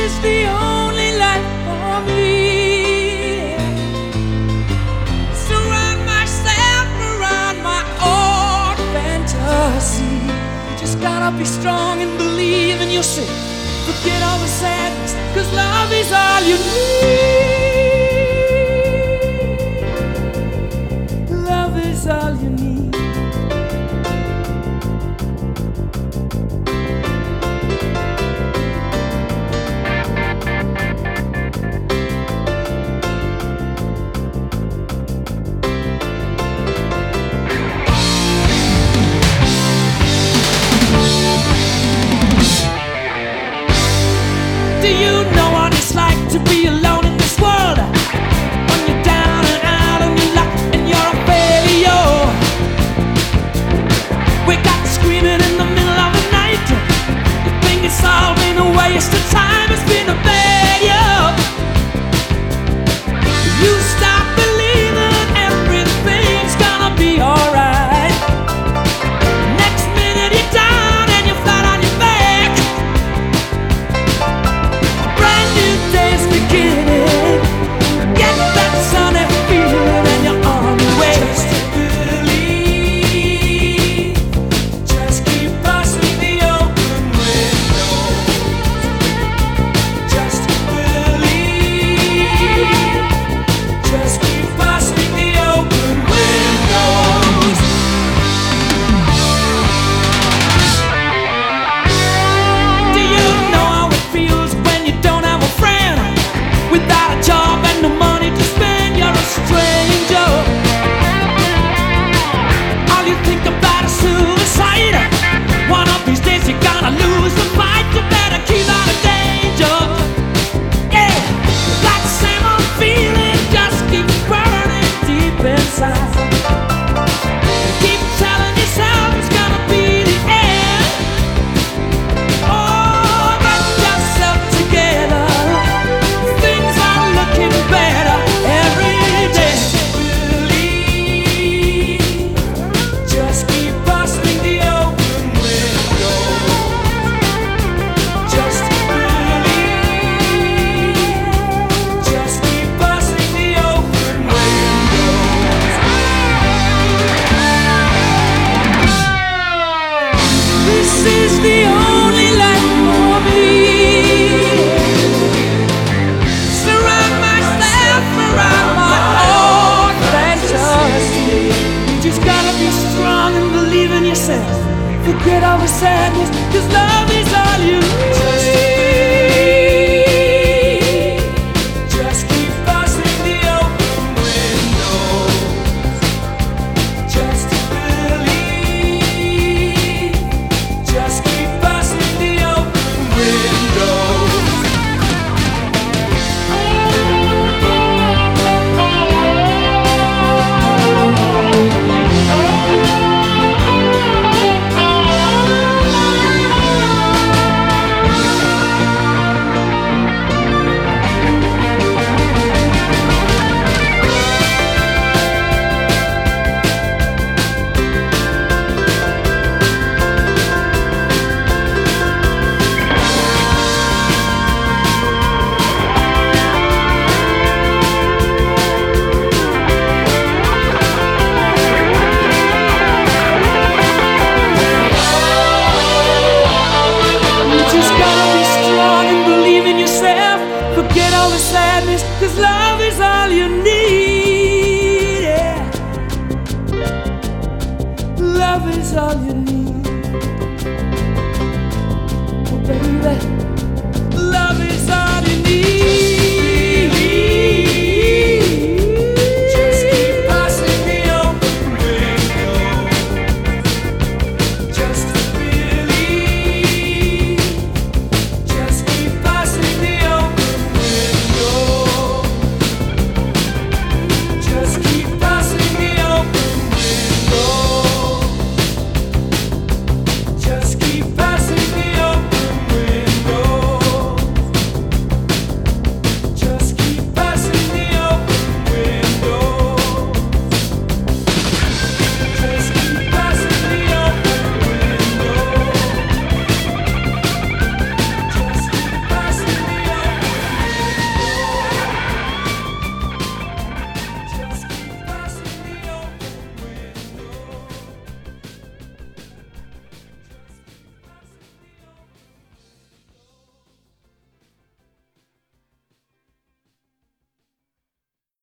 is the only life for me. Surround myself around my own fantasy. You just gotta be strong and believe in yourself. Forget all the sadness, 'cause love is all you need. Love is all you need. Do you know what it's like to be alone in this world? When you're down and out and you're locked and you're a failure. Wake up screaming in the middle of the night. You think it's all been a waste of time, it's been a failure. You stop believing everything's gonna be alright. Next minute you're down and you're flat on your back. Day's beginning. Get that sunny feeling and you're on your way. Just believe. Just keep busting the open windows. Just believe. Just keep busting the open windows. Do you know how it feels when you don't have a friend? Without a job and no money to spend, you're a stranger. All you think about is suicide. One of these days you're gonna lose the fight. You better keep out of danger. Yeah, that same old feeling just keeps burning deep inside. Keep telling yourself it's gonna be the end. Oh, get yourself together. Things are looking better every day. Believe. Just keep busting the open windows. Just believe. Just keep busting the open windows. This is the only life for me. Surround myself around my own fantasy. You just gotta be strong and believe in yourself. Forget all the sadness, 'cause love is all you need.